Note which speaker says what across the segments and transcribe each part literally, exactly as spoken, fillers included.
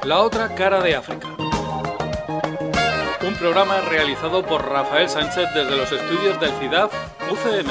Speaker 1: La otra cara de África. Un programa realizado por Rafael Sánchez desde los estudios del C I D A F U C M.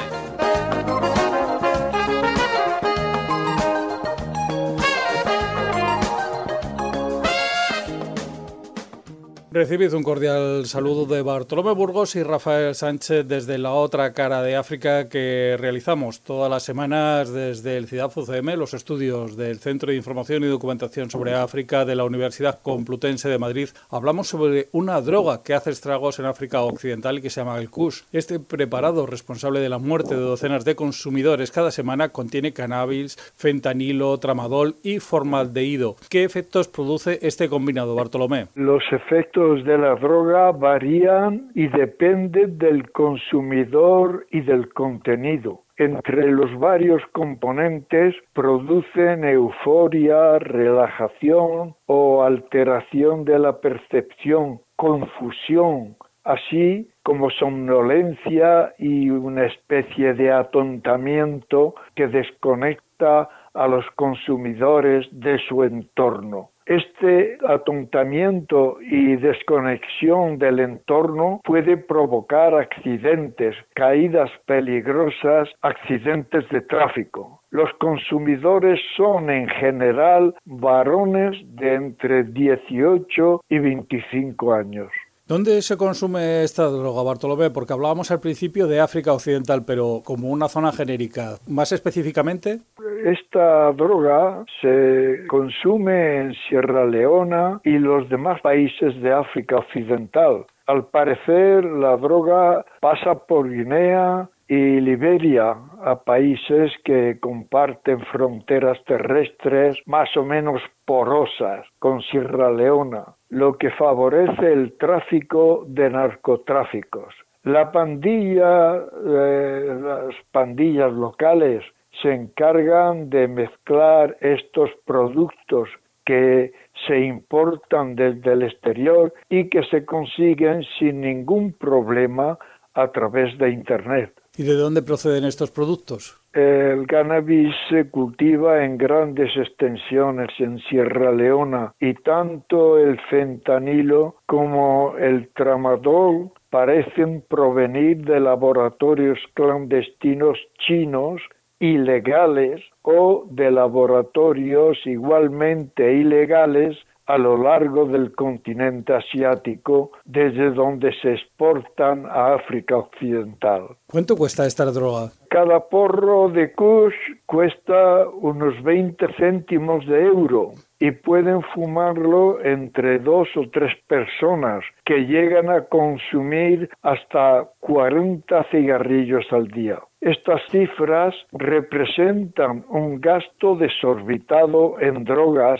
Speaker 1: Recibid un cordial saludo de Bartolomé Burgos y Rafael Sánchez desde La otra cara de África, que realizamos todas las semanas desde el C I D A F U C M, los estudios del Centro de Información y Documentación sobre África de la Universidad Complutense de Madrid. Hablamos sobre una droga que hace estragos en África Occidental y que se llama el kush. Este preparado, responsable de la muerte de docenas de consumidores cada semana, contiene cannabis, fentanilo, tramadol y formaldehído. ¿Qué efectos produce este combinado, Bartolomé?
Speaker 2: Los efectos de la droga varían y dependen del consumidor y del contenido. Entre los varios componentes producen euforia, relajación o alteración de la percepción, confusión, así como somnolencia y una especie de atontamiento que desconecta a los consumidores de su entorno. Este atontamiento y desconexión del entorno puede provocar accidentes, caídas peligrosas, accidentes de tráfico. Los consumidores son en general varones de entre dieciocho y veinticinco años.
Speaker 1: ¿Dónde se consume esta droga, Bartolomé? Porque hablábamos al principio de África Occidental, pero como una zona genérica. ¿Más específicamente?
Speaker 2: Esta droga se consume en Sierra Leona y los demás países de África Occidental. Al parecer, la droga pasa por Guinea y Liberia, a países que comparten fronteras terrestres más o menos porosas con Sierra Leona, lo que favorece el tráfico de narcotráficos. La pandilla, eh, las pandillas locales se encargan de mezclar estos productos que se importan desde el exterior y que se consiguen sin ningún problema a través de Internet.
Speaker 1: ¿Y de dónde proceden estos productos?
Speaker 2: El cannabis se cultiva en grandes extensiones en Sierra Leona y tanto el fentanilo como el tramadol parecen provenir de laboratorios clandestinos chinos ilegales o de laboratorios igualmente ilegales a lo largo del continente asiático, desde donde se exportan a África Occidental.
Speaker 1: ¿Cuánto cuesta esta droga?
Speaker 2: Cada porro de kush cuesta unos veinte céntimos de euro y pueden fumarlo entre dos o tres personas, que llegan a consumir hasta cuarenta cigarrillos al día. Estas cifras representan un gasto desorbitado en drogas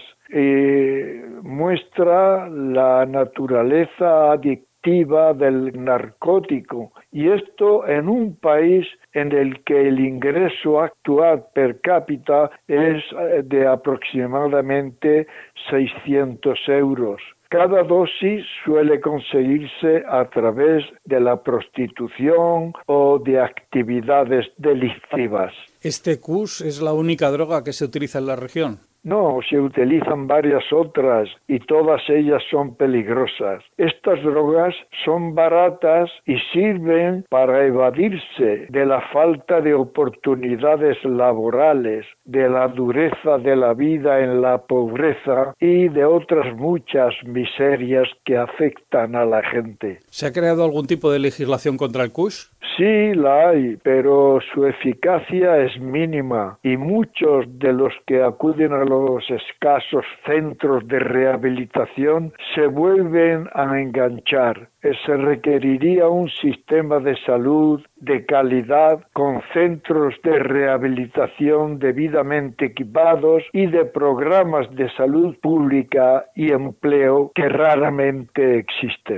Speaker 2: y muestra la naturaleza adictiva del narcótico, y esto en un país en el que el ingreso actual per cápita es de aproximadamente seiscientos euros. Cada dosis suele conseguirse a través de la prostitución o de actividades delictivas.
Speaker 1: ¿Este kush es la única droga que se utiliza en la región?
Speaker 2: No, se utilizan varias otras y todas ellas son peligrosas. Estas drogas son baratas y sirven para evadirse de la falta de oportunidades laborales, de la dureza de la vida en la pobreza y de otras muchas miserias que afectan a la gente.
Speaker 1: ¿Se ha creado algún tipo de legislación contra el kush?
Speaker 2: Sí, la hay, pero su eficacia es mínima y muchos de los que acuden a los escasos centros de rehabilitación se vuelven a enganchar. Se requeriría un sistema de salud de calidad con centros de rehabilitación debidamente equipados y de programas de salud pública y empleo que raramente existen.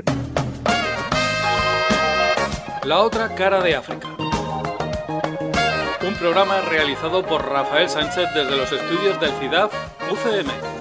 Speaker 1: La otra cara de África. Un programa realizado por Rafael Sánchez desde los estudios del C I D A F U C M.